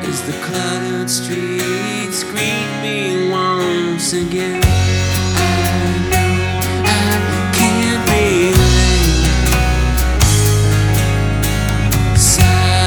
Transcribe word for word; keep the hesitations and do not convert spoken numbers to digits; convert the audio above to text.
as the cluttered streets greet me once again.